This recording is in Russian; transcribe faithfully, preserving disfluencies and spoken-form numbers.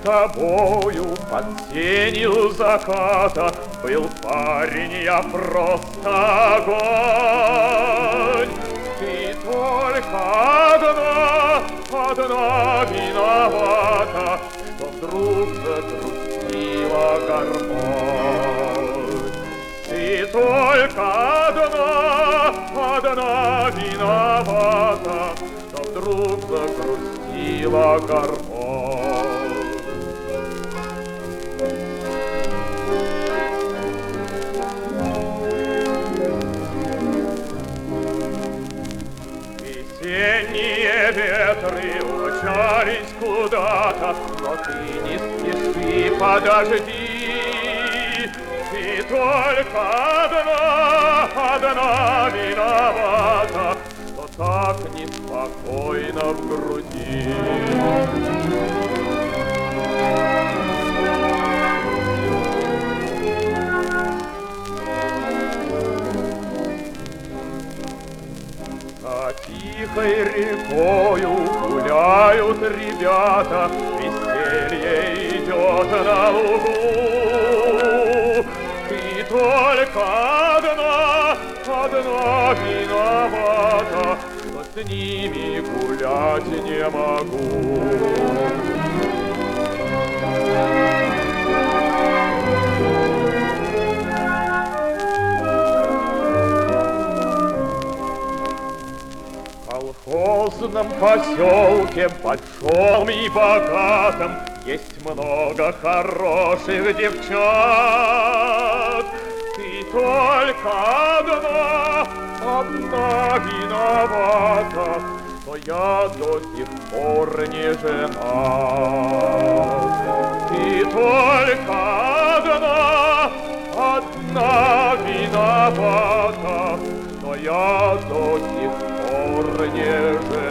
тобою под тенью заката был парень, я просто огонь. Ты только одна, одна виновата, что вдруг загрустила гармонь. Ты только одна, одна виновата, что вдруг загрустила гармонь. Весенние ветры умчались куда-то, но ты не спеши, подожди. Ты только одна, одна виновата, что так неспокойно в груди. За тихой рекою гуляют ребята, веселье идет на лугу. Ты только одна, одна виновата, что с ними гулять не могу. В колхозном поселке, большом и богатом, есть много хороших девчат. Ты только одна, одна виновата, что я до сих пор не женат. Ты только одна, одна виновата, что я до сих пор не женат.